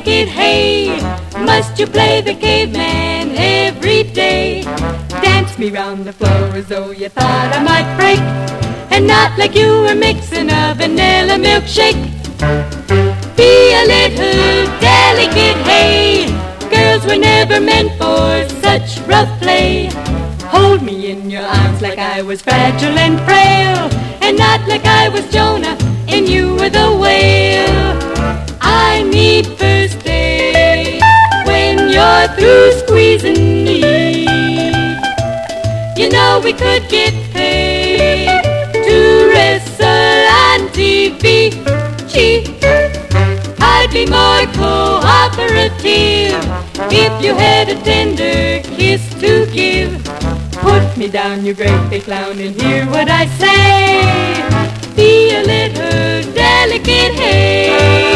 delicate, hey, must you play the caveman every day? Dance me round the floor as though you thought I might break, and not like you were mixing a vanilla milkshake. Be a little delicate, hey, girls were never meant for such rough play. Hold me in your arms like I was fragile and frail, and not like I was Jonah and you were the whale. I need first aid when you're through squeezing me. You know we could get paid to wrestle on TV. Gee, I'd be more cooperative if you had a tender kiss to give. Put me down, you great big clown, and hear what I say. Be a little delicate, hey.